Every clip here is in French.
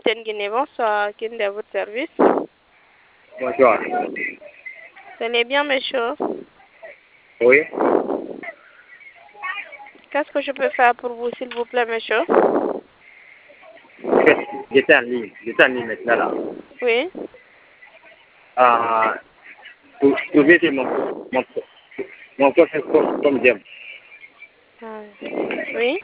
Tenguine, bonsoir. Qui est à votre service? Bonsoir. Ce n'est bien, monsieur. Oui. Qu'est-ce que je peux faire pour vous, s'il vous plaît, monsieur? J'étais en ligne. J'étais en ligne maintenant là. Oui. Pour trouver mon poste comme j'aime. Oui.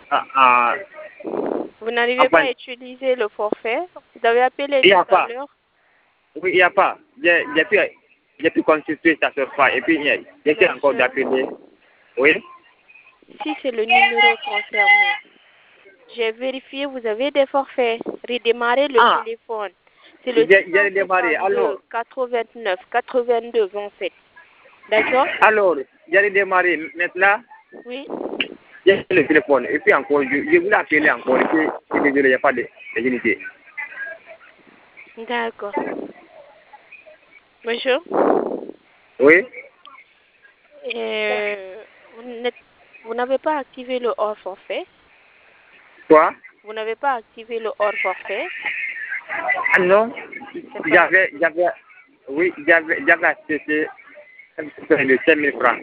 Vous n'arrivez pas à utiliser le forfait? Vous avez appelé Il n'y a tout à pas. l'heure? Oui, il n'y a pas. J'ai pu consulter, ça se fait. Et puis, j'essaie encore d'appeler. Oui. Si c'est le numéro concerné, j'ai vérifié, vous avez des forfaits. Redémarrez le téléphone. C'est le J'ai redémarré. 662 89 82 27. D'accord? Alors, j'ai redémarré. Maintenant, oui. J'ai le téléphone. Et puis encore, je voulais appeler encore. Et puis, je suis désolé, il n'y a pas d'unité. D'accord. Monsieur? Oui. Vous n'avez pas activé le hors forfait? Quoi? Vous n'avez pas activé le hors forfait? Ah non. J'avais accepté de 5 000 francs.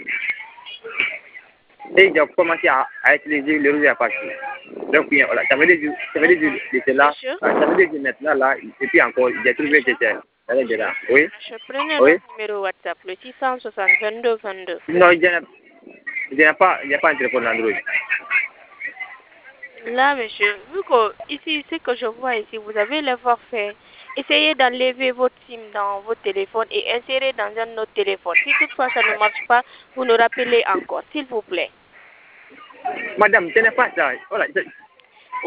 Et j'ai commencé à utiliser le réseau à partir. Donc, voilà, ça veut dire que j'étais là. Ça veut dire que maintenant, là, et puis encore, j'ai trouvé que j'étais là. Oui. Je prenais le numéro WhatsApp, le 660 22 22. Non, il n'y a pas un téléphone Android. Là, monsieur, vu que ici, ce que je vois ici, vous avez le forfait. Essayez d'enlever votre SIM dans votre téléphone et insérer dans un autre téléphone. Si toutefois ça ne marche pas, vous nous rappelez encore, s'il vous plaît. Madame, ce n'est pas ça. Voilà, ou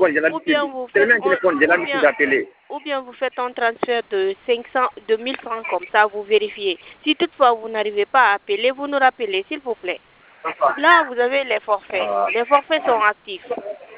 bien vous faites un transfert de 1000 francs comme ça, vous vérifiez. Si toutefois vous n'arrivez pas à appeler, vous nous rappelez, s'il vous plaît. Là, vous avez les forfaits. Les forfaits sont actifs.